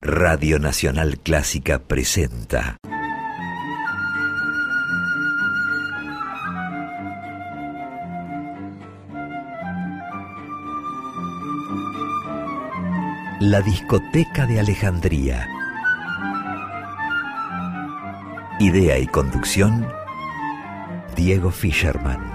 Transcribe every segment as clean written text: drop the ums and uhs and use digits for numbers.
Radio Nacional Clásica presenta La Discoteca de Alejandría. Idea y conducción, Diego Fischerman.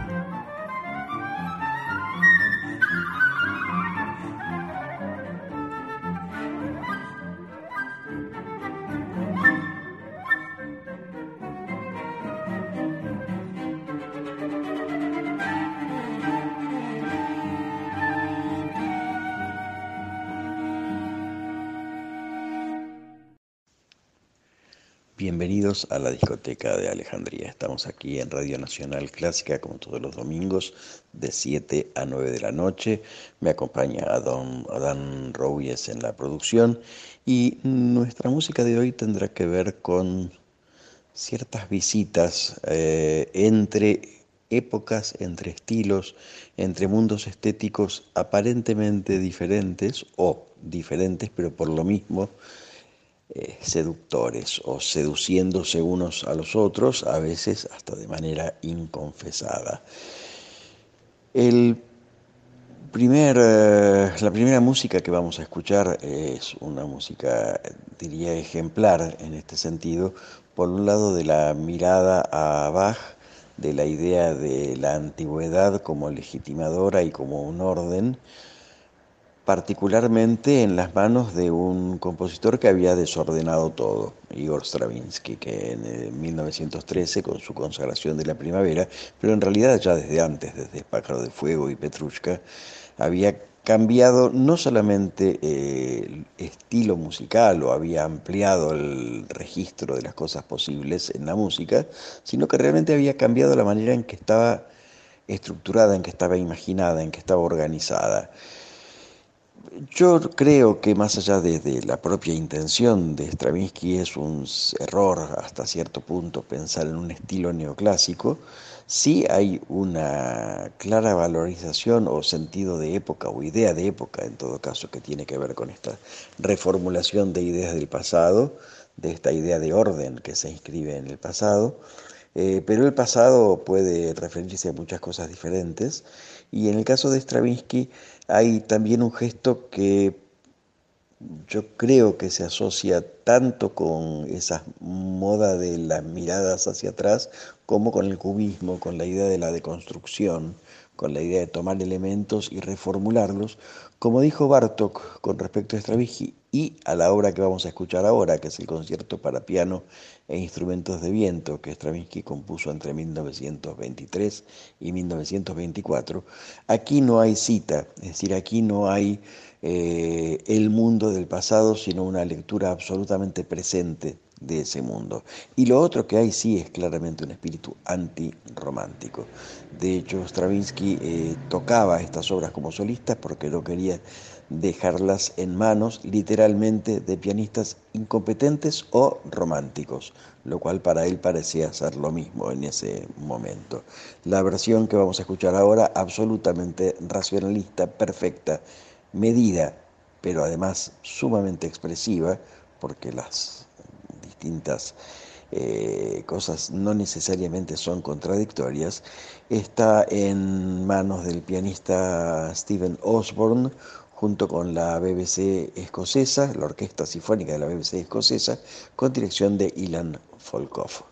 Bienvenidos a la Discoteca de Alejandría. Estamos aquí en Radio Nacional Clásica, como todos los domingos, de 7 a 9 de la noche. Me acompaña Adán Rouies en la producción y nuestra música de hoy tendrá que ver con ciertas visitas entre épocas, entre estilos, entre mundos estéticos aparentemente diferentes o diferentes, pero por lo mismo seductores o seduciéndose unos a los otros, a veces hasta de manera inconfesada. La primera música que vamos a escuchar es una música, diría, ejemplar en este sentido, por un lado de la mirada a Bach, de la idea de la antigüedad como legitimadora y como un orden, particularmente en las manos de un compositor que había desordenado todo, Igor Stravinsky, que en 1913, con su consagración de la primavera, pero en realidad ya desde antes, desde Pájaro de Fuego y Petrushka, había cambiado no solamente el estilo musical o había ampliado el registro de las cosas posibles en la música, sino que realmente había cambiado la manera en que estaba estructurada, en que estaba imaginada, en que estaba organizada. Yo creo que más allá de la propia intención de Stravinsky es un error hasta cierto punto pensar en un estilo neoclásico. Sí hay una clara valorización o sentido de época o idea de época en todo caso que tiene que ver con esta reformulación de ideas del pasado, de esta idea de orden que se inscribe en el pasado. Pero el pasado puede referirse a muchas cosas diferentes y en el caso de Stravinsky hay también un gesto que yo creo que se asocia tanto con esa moda de las miradas hacia atrás como con el cubismo, con la idea de la deconstrucción, con la idea de tomar elementos y reformularlos, como dijo Bartók con respecto a Stravinsky y a la obra que vamos a escuchar ahora, que es el concierto para piano e instrumentos de viento que Stravinsky compuso entre 1923 y 1924. Aquí no hay cita, es decir, aquí no hay el mundo del pasado, sino una lectura absolutamente presente de ese mundo. Y lo otro que hay sí es claramente un espíritu antirromántico. De hecho, Stravinsky tocaba estas obras como solista porque no quería dejarlas en manos literalmente de pianistas incompetentes o románticos, lo cual para él parecía ser lo mismo en ese momento. La versión que vamos a escuchar ahora, absolutamente racionalista, perfecta, medida, pero además sumamente expresiva, porque las distintas cosas no necesariamente son contradictorias, está en manos del pianista Stephen Osborne, junto con la BBC escocesa, la Orquesta Sinfónica de la BBC escocesa, con dirección de Ilan Volkov.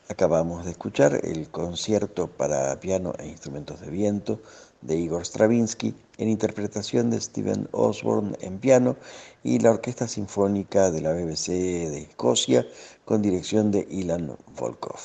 Acabamos de escuchar el concierto para piano e instrumentos de viento de Igor Stravinsky en interpretación de Stephen Osborne en piano y la Orquesta Sinfónica de la BBC de Escocia con dirección de Ilan Volkov.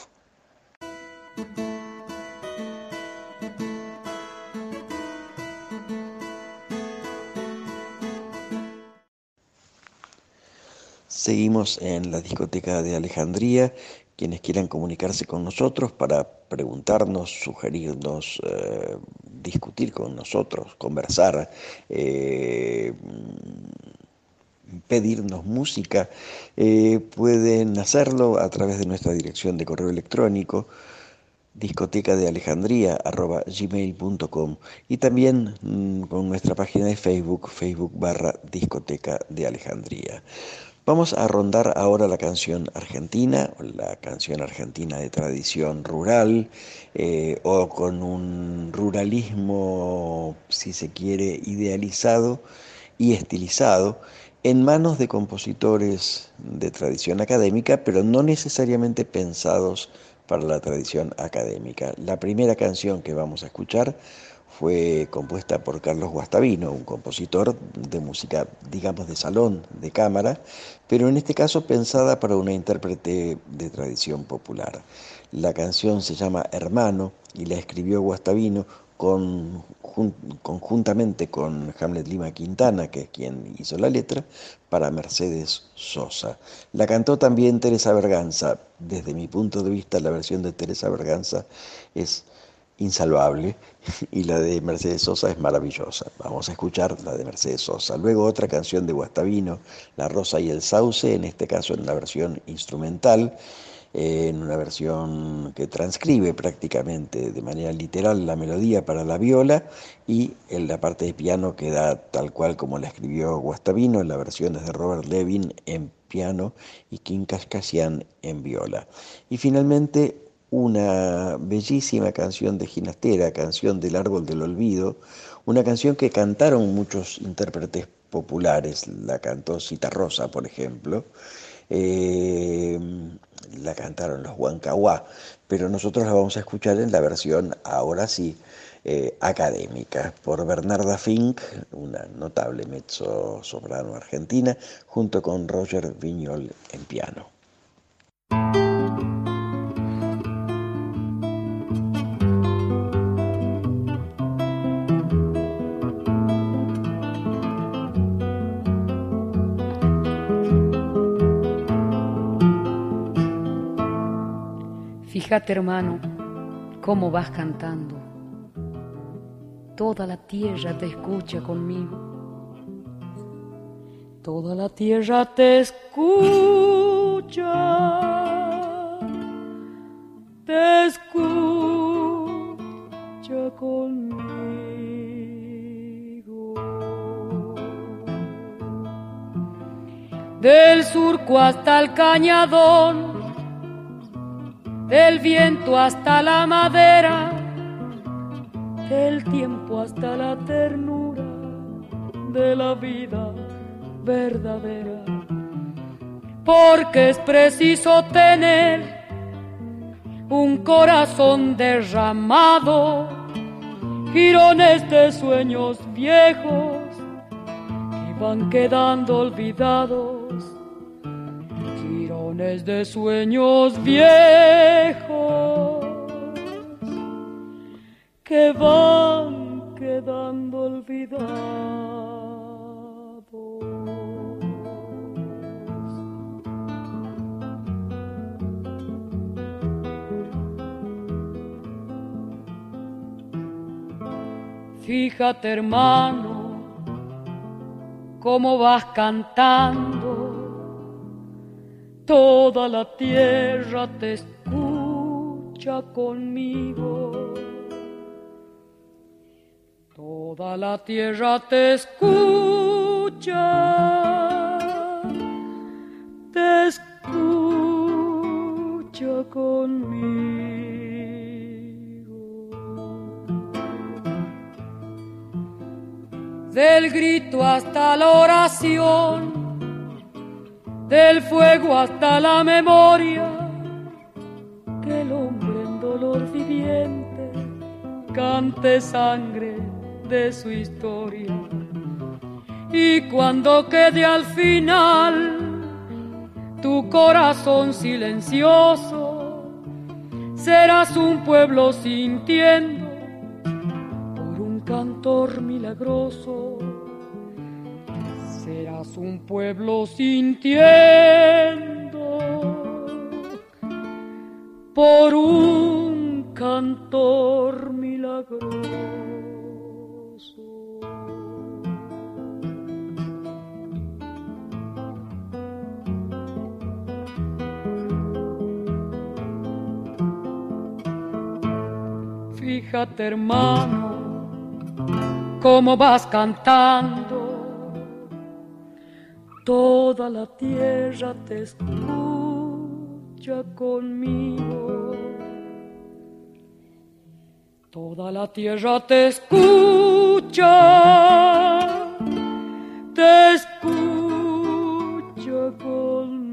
Seguimos en la discoteca de Alejandría. Quienes quieran comunicarse con nosotros para preguntarnos, sugerirnos, discutir con nosotros, conversar, pedirnos música, pueden hacerlo a través de nuestra dirección de correo electrónico discotecadealejandría@gmail.com y también con nuestra página de Facebook, Facebook/Discoteca de Alejandría. Vamos a rondar ahora la canción argentina de tradición rural, o con un ruralismo, si se quiere, idealizado y estilizado, en manos de compositores de tradición académica, pero no necesariamente pensados para la tradición académica. La primera canción que vamos a escuchar fue compuesta por Carlos Guastavino, un compositor de música, digamos, de salón, de cámara, pero en este caso pensada para una intérprete de tradición popular. La canción se llama Hermano y la escribió Guastavino conjuntamente con Hamlet Lima Quintana, que es quien hizo la letra, para Mercedes Sosa. La cantó también Teresa Berganza. Desde mi punto de vista, la versión de Teresa Berganza es insalvable y la de Mercedes Sosa es maravillosa. Vamos a escuchar la de Mercedes Sosa. Luego otra canción de Guastavino, La Rosa y el Sauce, en este caso en la versión instrumental, en una versión que transcribe prácticamente de manera literal la melodía para la viola, y en la parte de piano queda tal cual como la escribió Guastavino, en la versión de Robert Levin en piano y Kim Kashkashian en viola. Y finalmente una bellísima canción de Ginastera, canción del Árbol del Olvido, una canción que cantaron muchos intérpretes populares. La cantó Citarrosa, por ejemplo, la cantaron los Huancahuá, pero nosotros la vamos a escuchar en la versión, ahora sí, académica, por Bernarda Fink, una notable mezzo-soprano argentina, junto con Roger Viñol en piano. Fíjate, hermano, cómo vas cantando. Toda la tierra te escucha conmigo. Toda la tierra te escucha. Te escucha conmigo. Del surco hasta el cañadón, del viento hasta la madera, del tiempo hasta la ternura de la vida verdadera. Porque es preciso tener un corazón derramado, jirones de sueños viejos que van quedando olvidados. De sueños viejos que van quedando olvidados. Fíjate, hermano, cómo vas cantando. Toda la tierra te escucha conmigo. Toda la tierra te escucha. Te escucha conmigo. Del grito hasta la oración, del fuego hasta la memoria, que cante sangre de su historia. Y cuando quede al final tu corazón silencioso, serás un pueblo sintiendo por un cantor milagroso. Serás un pueblo sintiendo por un cantor milagroso. Fíjate, hermano, cómo vas cantando. Toda la tierra te escucha conmigo. Toda la tierra te escucha conmigo.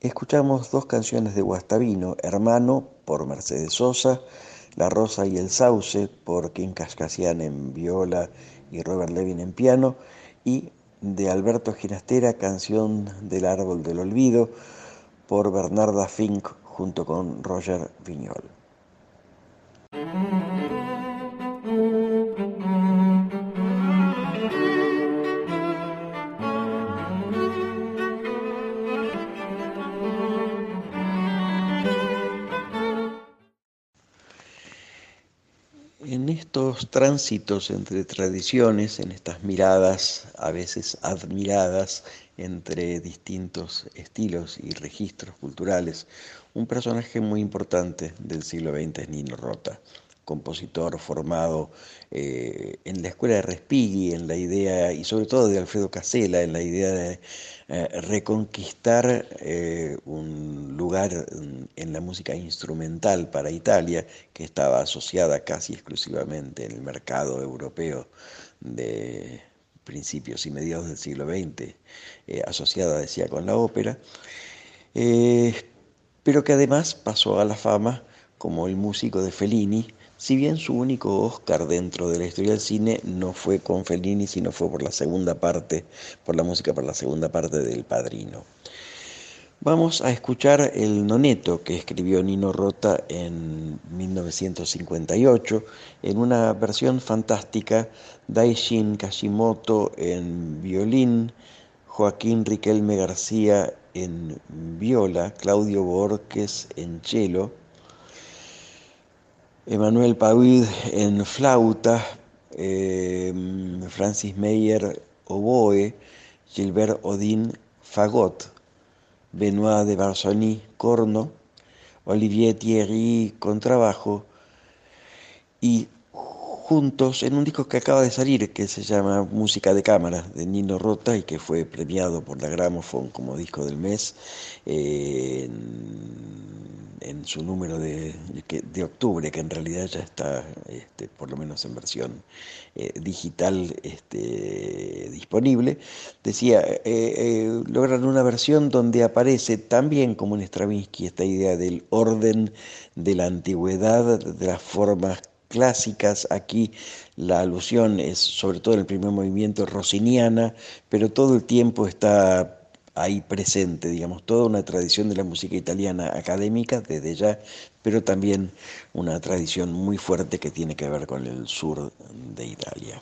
Escuchamos dos canciones de Guastavino, Hermano por Mercedes Sosa, La Rosa y el Sauce por King Cascasian en viola y Robert Levin en piano, y de Alberto Ginastera, Canción del Árbol del Olvido por Bernarda Fink junto con Roger Viñol. En estos tránsitos entre tradiciones, en estas miradas a veces admiradas entre distintos estilos y registros culturales, un personaje muy importante del siglo XX es Nino Rota, compositor formado en la escuela de Respighi, en la idea, y sobre todo de Alfredo Casella, en la idea de reconquistar un lugar en la música instrumental para Italia, que estaba asociada casi exclusivamente en el mercado europeo de principios y mediados del siglo XX, asociada, decía, con la ópera, pero que además pasó a la fama como el músico de Fellini, si bien su único Oscar dentro de la historia del cine no fue con Fellini, sino fue por la segunda parte, por la música para la segunda parte del Padrino. Vamos a escuchar el noneto que escribió Nino Rota en 1958, en una versión fantástica, Daishin Kashimoto en violín, Joaquín Riquelme García en viola, Claudio Borges en cello, Emanuel Pauid en flauta, Francis Meyer oboe, Gilbert Odin fagot, Benoît de Barsony corno, Olivier Thierry contrabajo, y juntos en un disco que acaba de salir que se llama Música de Cámara de Nino Rota y que fue premiado por la Gramophone como disco del mes en su número de octubre, que en realidad ya está por lo menos en versión digital disponible. Decía, logran una versión donde aparece también como en Stravinsky esta idea del orden de la antigüedad, de las formas clásicas. Aquí la alusión es sobre todo en el primer movimiento rossiniana, pero todo el tiempo está ahí presente, digamos, toda una tradición de la música italiana académica desde ya, pero también una tradición muy fuerte que tiene que ver con el sur de Italia.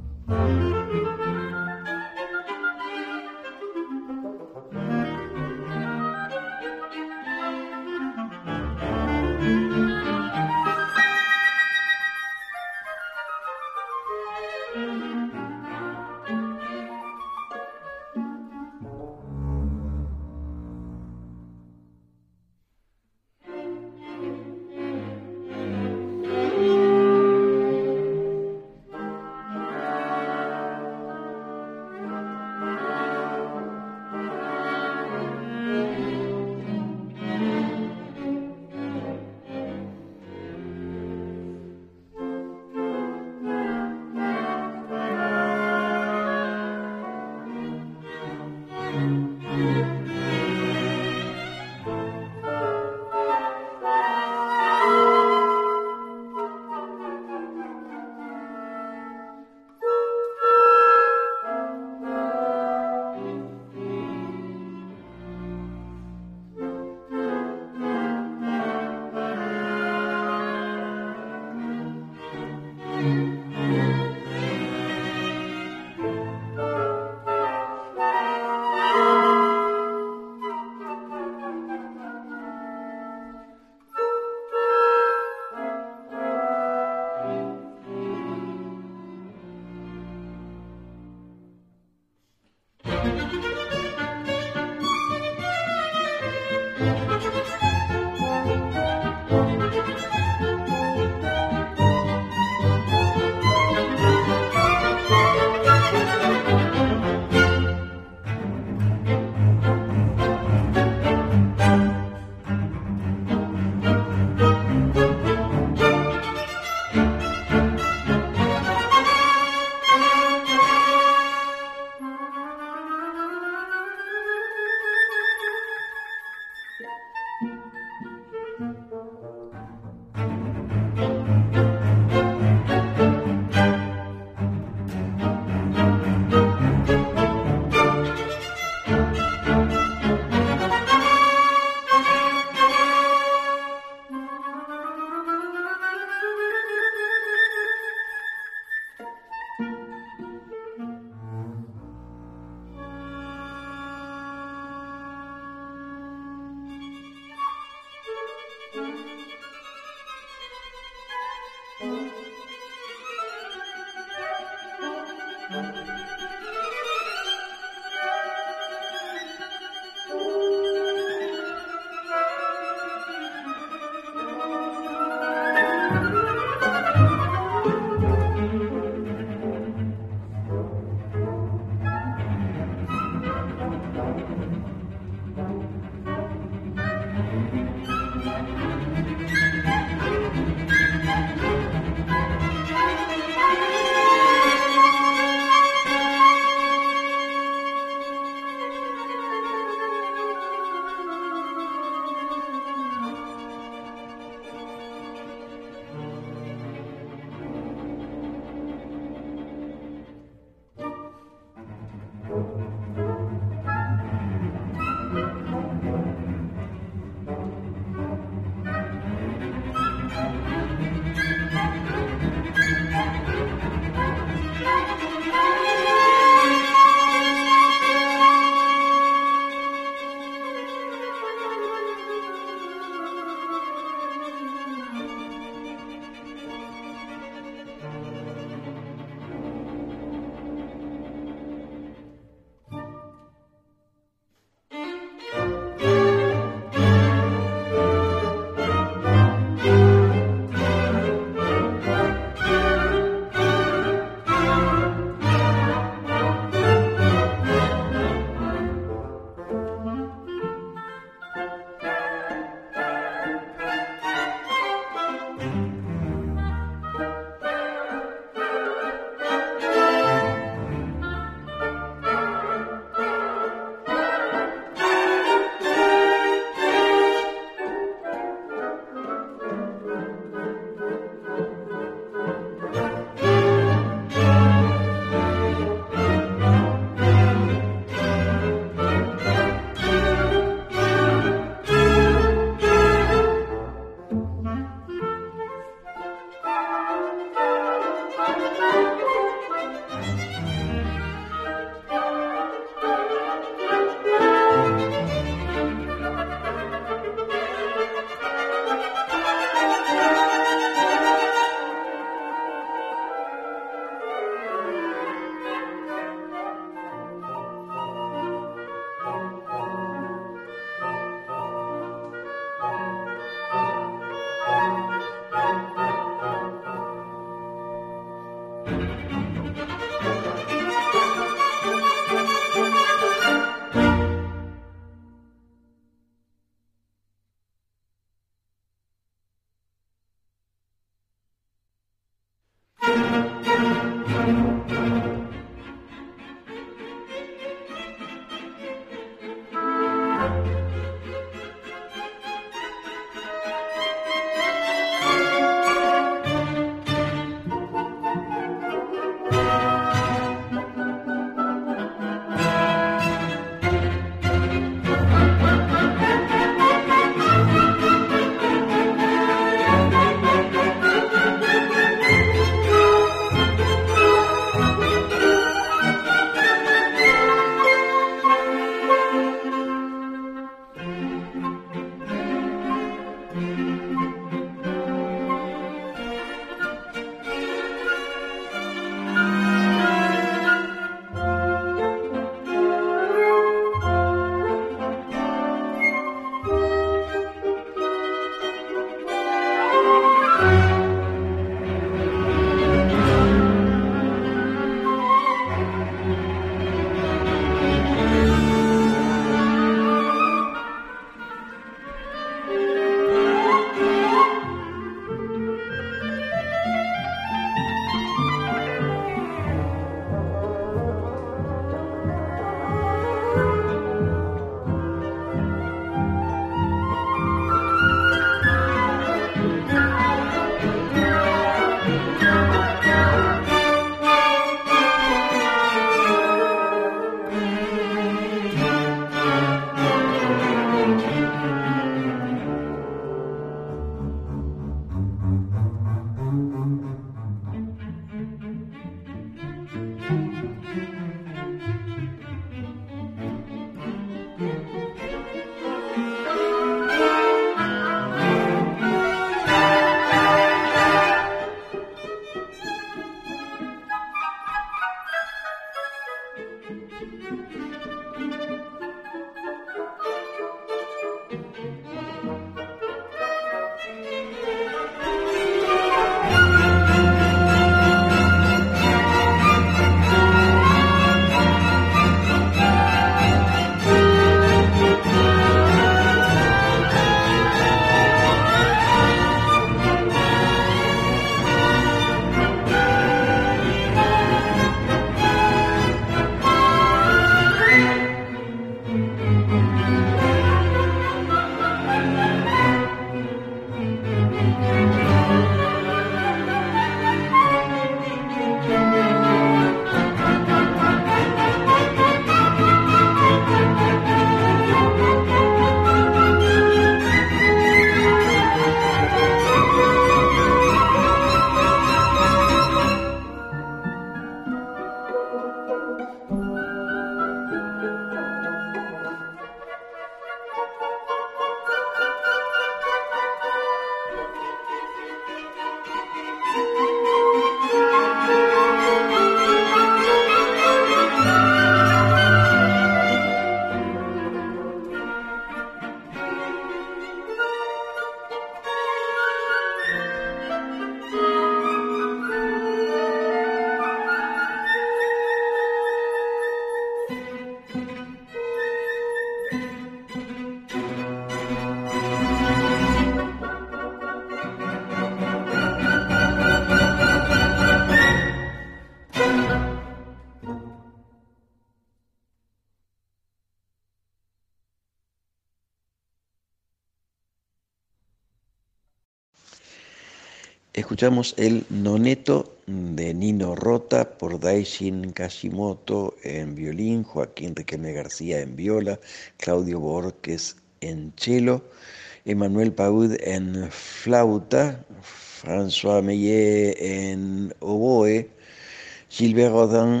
Escuchamos el Noneto de Nino Rota por Daishin Kashimoto en violín, Joaquín Riquelme García en viola, Claudio Borges en cello, Emmanuel Paud en flauta, François Meillet en oboe, Gilbert Rodin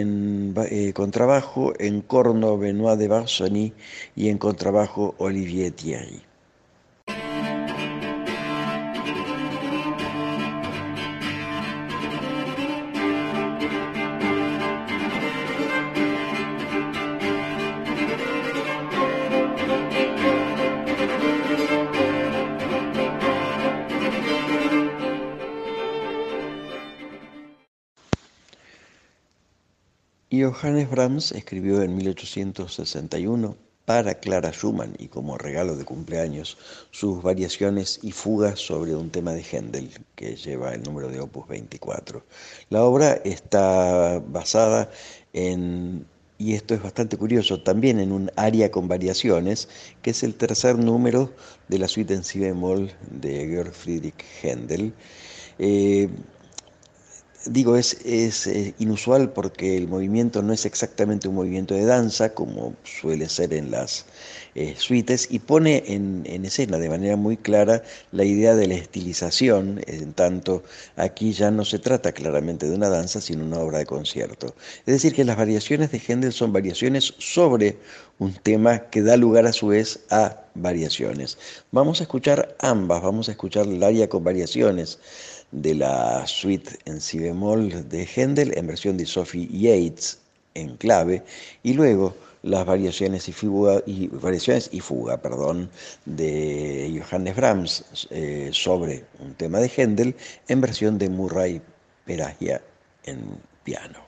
en contrabajo, en corno Benoît de Barsony y en contrabajo Olivier Thierry. Johannes Brahms escribió en 1861 para Clara Schumann y como regalo de cumpleaños sus variaciones y fugas sobre un tema de Händel que lleva el número de Opus 24. La obra está basada en, y esto es bastante curioso, también en un aria con variaciones, que es el tercer número de la suite en si bemol de Georg Friedrich Händel. Es inusual porque el movimiento no es exactamente un movimiento de danza, como suele ser en las suites, y pone en escena de manera muy clara la idea de la estilización, en tanto aquí ya no se trata claramente de una danza, sino una obra de concierto. Es decir, que las variaciones de Händel son variaciones sobre un tema que da lugar a su vez a variaciones. Vamos a escuchar ambas, vamos a escuchar el aria con variaciones de la suite en si bemol de Händel en versión de Sophie Yates en clave, y luego las variaciones y fuga de Johannes Brahms sobre un tema de Händel en versión de Murray Peragia en piano.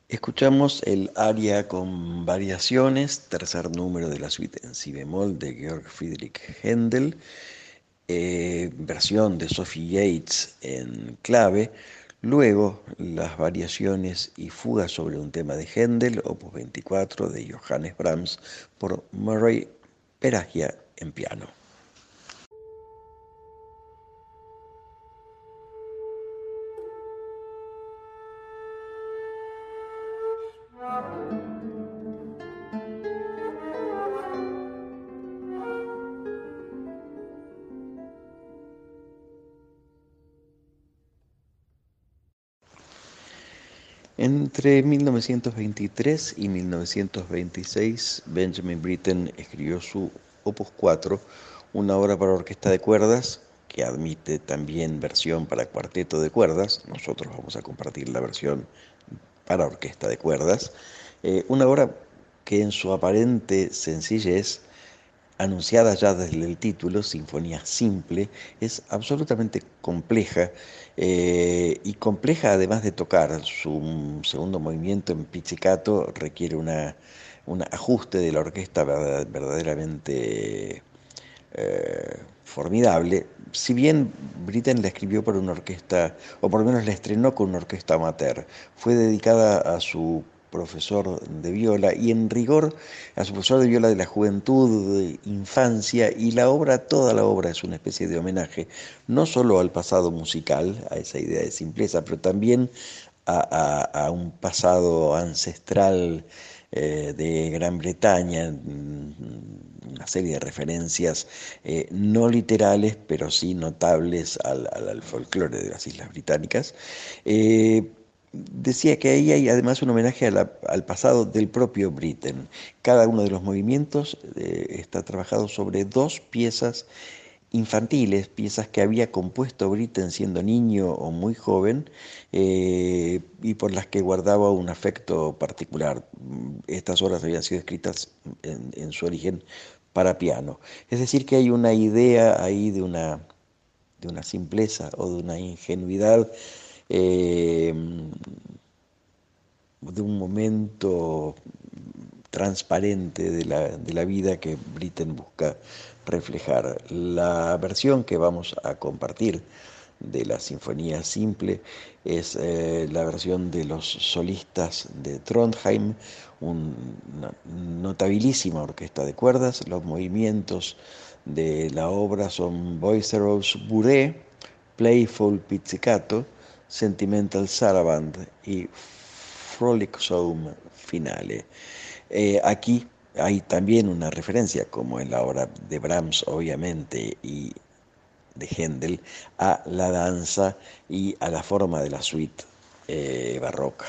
Escuchamos el aria con variaciones, tercer número de la suite en si bemol de Georg Friedrich Händel, versión de Sophie Yates en clave, luego las variaciones y fugas sobre un tema de Händel, opus 24 de Johannes Brahms, por Murray Peragia en piano. Entre 1923 y 1926, Benjamin Britten escribió su Opus 4, una obra para orquesta de cuerdas, que admite también versión para cuarteto de cuerdas. Nosotros vamos a compartir la versión para orquesta de cuerdas. Una obra que en su aparente sencillez, anunciada ya desde el título, Sinfonía Simple, es absolutamente compleja, y compleja además de tocar. Su segundo movimiento en pizzicato requiere un ajuste de la orquesta verdaderamente formidable. Si bien Britten la escribió para una orquesta, o por lo menos la estrenó con una orquesta amateur, fue dedicada a su profesor de viola y en rigor a su profesor de viola de la juventud, de infancia, y toda la obra es una especie de homenaje no solo al pasado musical, a esa idea de simpleza, pero también a un pasado ancestral de Gran Bretaña, una serie de referencias no literales, pero sí notables al folclore de las Islas Británicas. Decía que ahí hay además un homenaje al pasado del propio Britten. Cada uno de los movimientos está trabajado sobre dos piezas infantiles, piezas que había compuesto Britten siendo niño o muy joven, y por las que guardaba un afecto particular. Estas obras habían sido escritas en su origen para piano. Es decir, que hay una idea ahí de una simpleza o de una ingenuidad, de un momento transparente de la vida que Britten busca reflejar. La versión que vamos a compartir de la Sinfonía Simple es la versión de los solistas de Trondheim, una notabilísima orquesta de cuerdas. Los movimientos de la obra son Boisterous Bourrée, Playful Pizzicato, Sentimental Saraband y Frolicsome Finale. Aquí hay también una referencia, como en la obra de Brahms, obviamente, y de Händel, a la danza y a la forma de la suite barroca.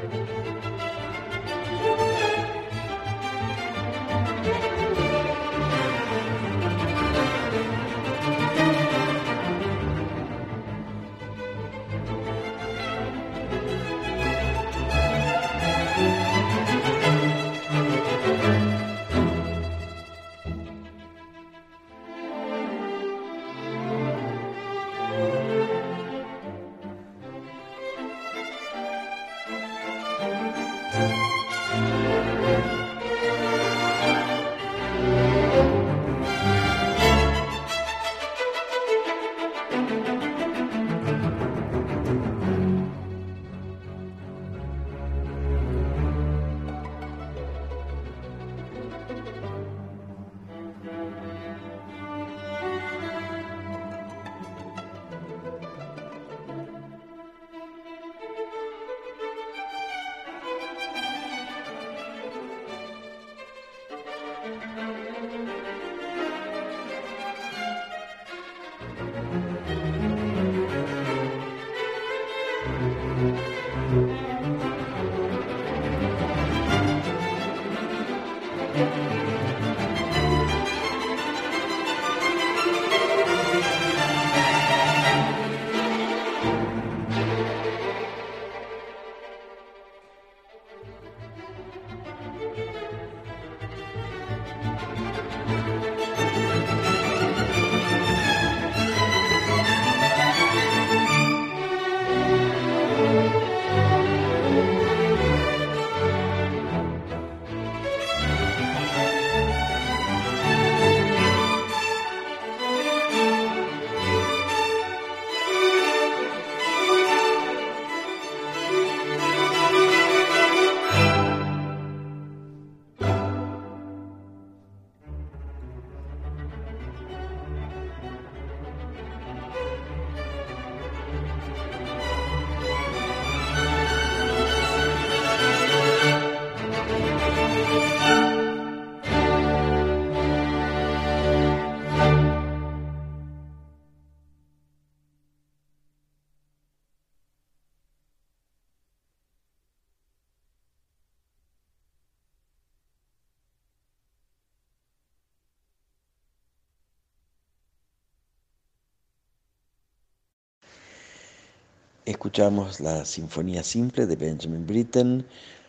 Escuchamos la Sinfonía Simple de Benjamin Britten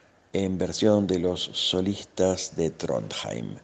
en versión de los solistas de Trondheim.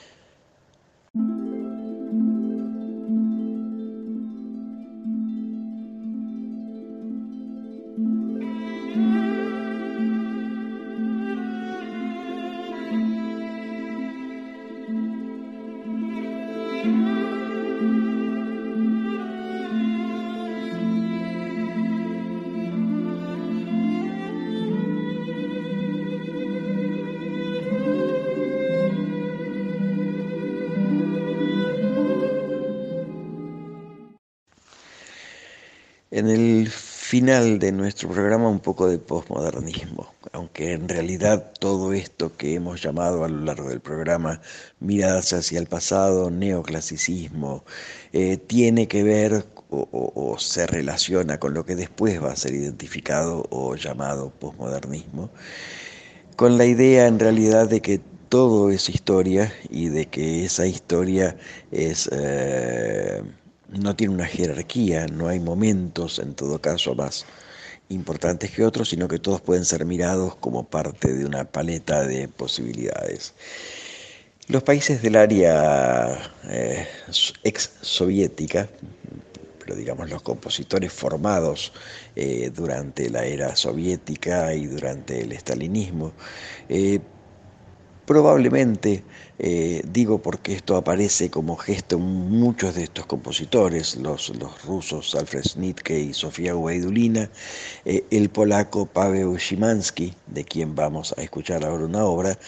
En el final de nuestro programa un poco de posmodernismo, aunque en realidad todo esto que hemos llamado a lo largo del programa miradas hacia el pasado, neoclasicismo, tiene que ver o se relaciona con lo que después va a ser identificado o llamado posmodernismo, con la idea en realidad de que todo es historia y de que esa historia es... no tiene una jerarquía, no hay momentos en todo caso más importantes que otros, sino que todos pueden ser mirados como parte de una paleta de posibilidades. Los países del área ex-soviética, pero digamos los compositores formados durante la era soviética y durante el estalinismo, probablemente, digo porque esto aparece como gesto en muchos de estos compositores, los rusos Alfred Schnittke y Sofía Gubaidulina, el polaco Paweł Szymanski, de quien vamos a escuchar ahora una obra,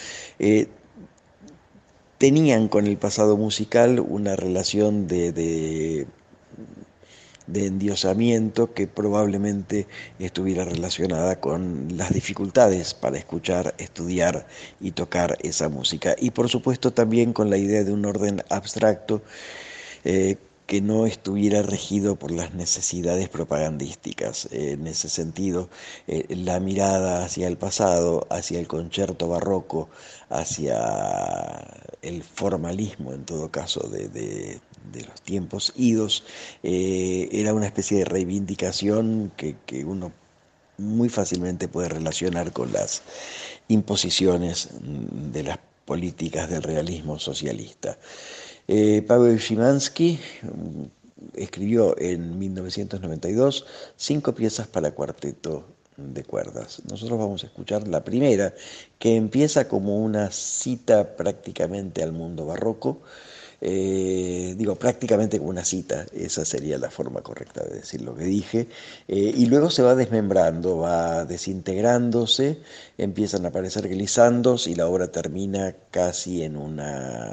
tenían con el pasado musical una relación de endiosamiento que probablemente estuviera relacionada con las dificultades para escuchar, estudiar y tocar esa música. Y por supuesto también con la idea de un orden abstracto que no estuviera regido por las necesidades propagandísticas. En ese sentido, la mirada hacia el pasado, hacia el concierto barroco, hacia el formalismo, en todo caso, de los tiempos idos, era una especie de reivindicación que uno muy fácilmente puede relacionar con las imposiciones de las políticas del realismo socialista. Paweł Szymanski escribió en 1992 5 piezas para cuarteto de cuerdas. Nosotros vamos a escuchar la primera, que empieza como una cita prácticamente al mundo barroco. Digo, prácticamente como una cita, esa sería la forma correcta de decir lo que dije, y luego se va desmembrando, va desintegrándose, empiezan a aparecer glisandos y la obra termina casi en un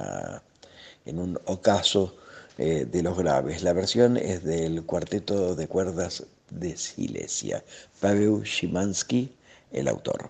ocaso de los graves. La versión es del cuarteto de cuerdas de Silesia. Paweł Szymanski, el autor.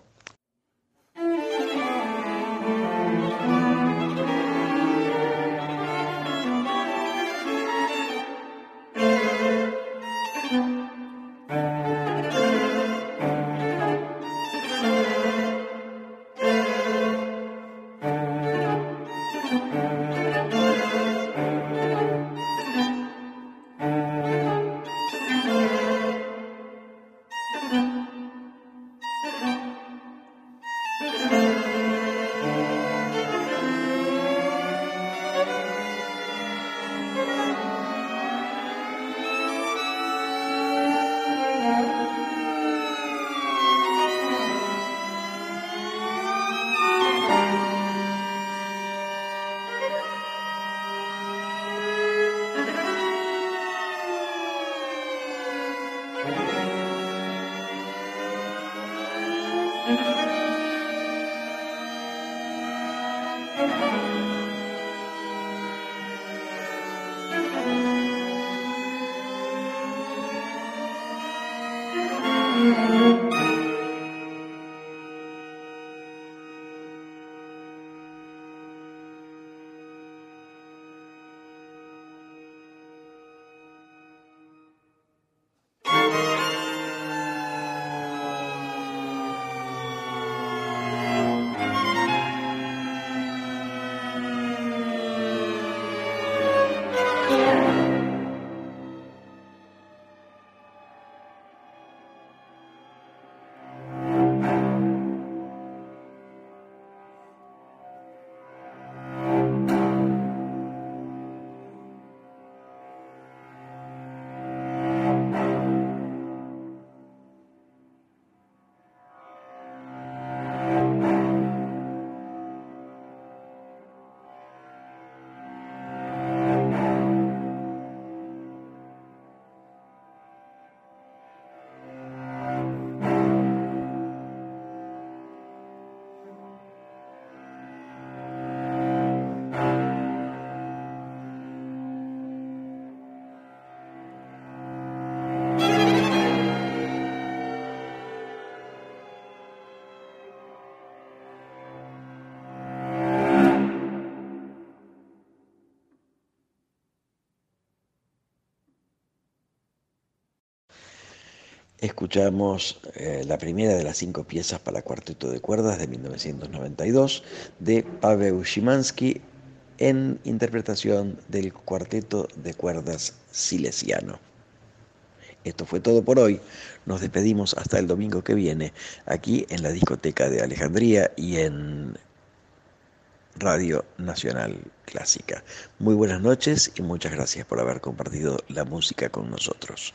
Escuchamos la primera de las 5 piezas para cuarteto de cuerdas de 1992 de Paweł Szymanski en interpretación del cuarteto de cuerdas silesiano. Esto fue todo por hoy. Nos despedimos hasta el domingo que viene aquí en la discoteca de Alejandría y en Radio Nacional Clásica. Muy buenas noches y muchas gracias por haber compartido la música con nosotros.